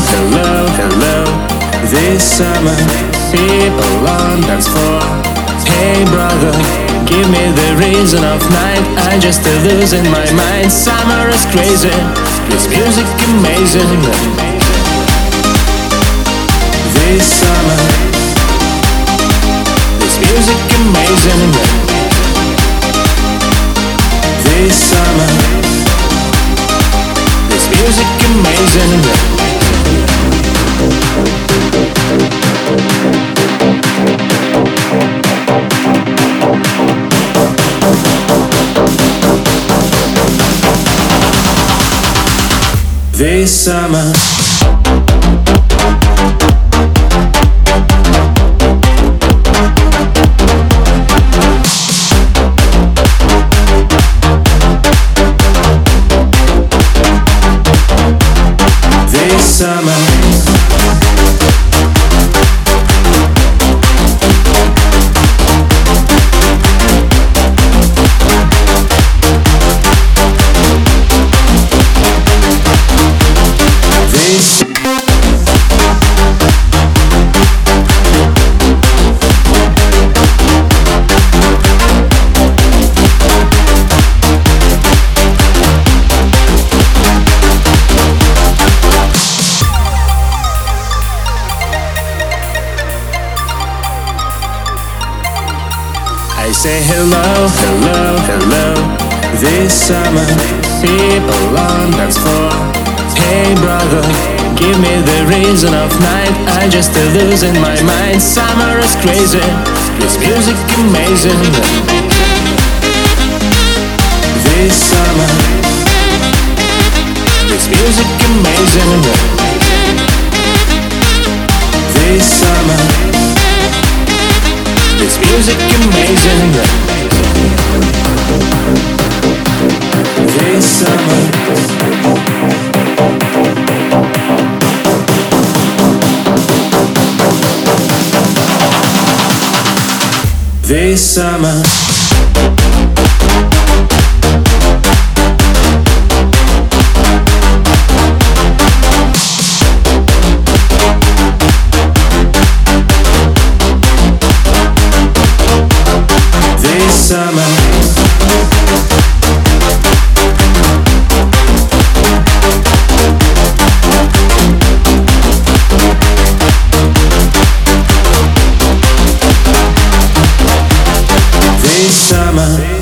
hello, hello. This summer, people on dance floor. Hey brother, give me the reason of night. I just losing my mind. Summer is crazy, this music amazing. This summer, this music amazing. This summer, this music amazing. This summer, this summer, I say hello, hello, hello. This summer, people on dance floor. Hey brother, give me the reason of night. I just losing my mind. Summer is crazy, this music amazing. This summer, this music amazing. This summer, this music amazing. This summer, this summer. Summer, this summer.